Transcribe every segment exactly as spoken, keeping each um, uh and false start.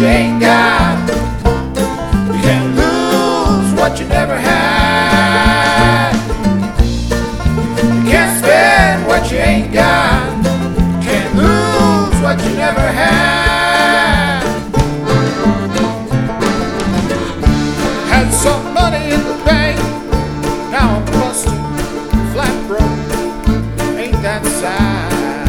you ain't got. You can't lose what you never had. You can't spend what you ain't got. You can't lose what you never had. Had some money in the bank, now I'm busted, flat broke, ain't that sad?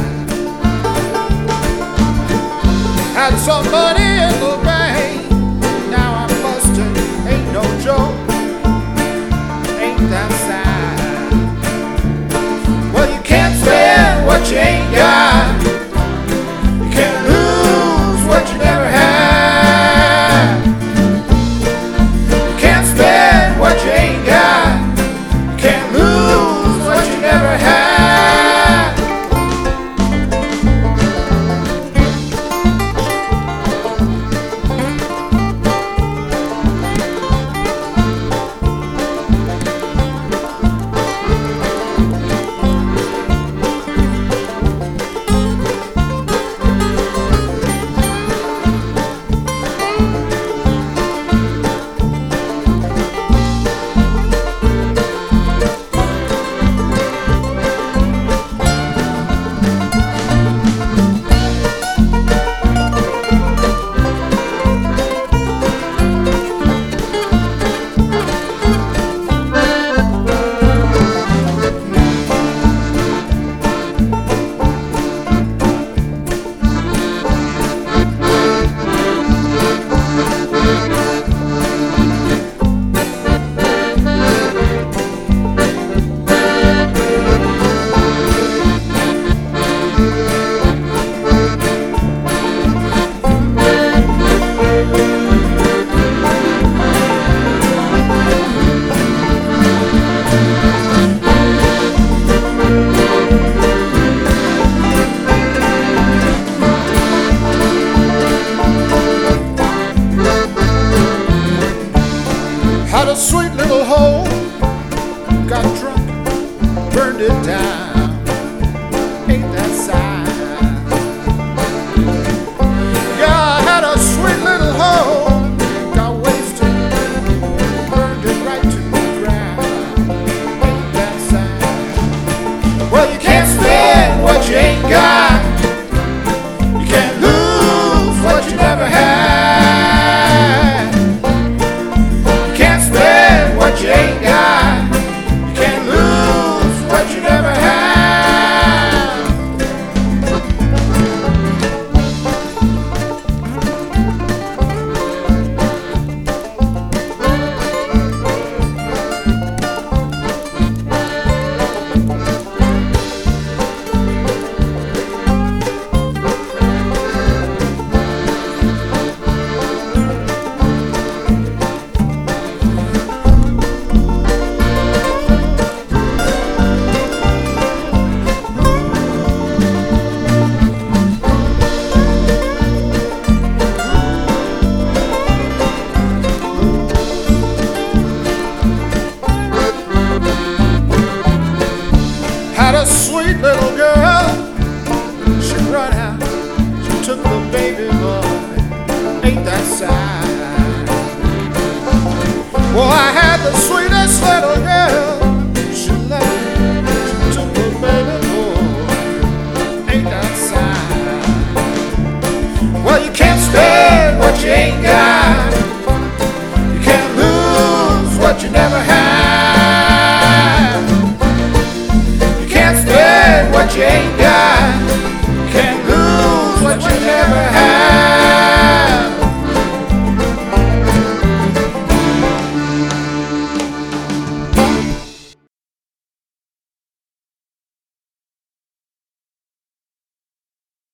Had some money in the bank, now I'm busted, ain't no joke, ain't that sad? Well, you can't spend what you ain't got. You can't lose what you never had. You can't spend what you ain't got. You can't lose what you never had. Had a sweet little home, got drunk, burned it down, ain't that sad? Yeah, I had a sweet little home, got wasted, burned it right to the ground, ain't that sad? Well, you can't spend what you ain't got. You can't lose what you never had. What you ain't got, you can't lose what you never had. Had a sweet little girl, she run out, she took the baby boy, ain't that sad? Well, I had the sweetest little girl, she left, she took the baby boy, ain't that sad? Well, you can't spend what you ain't got. You can't lose what you never had. What you ain't got.